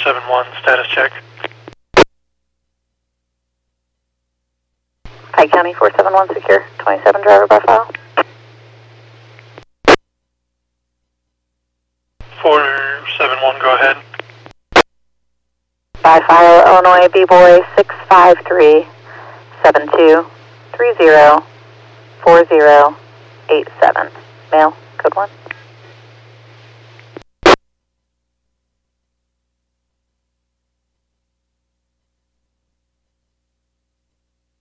471, status check. Pike County 471 secure, 27 driver by file. 471, go ahead. By file, Illinois B-Boy 653-7230-4087. Mail, code 1.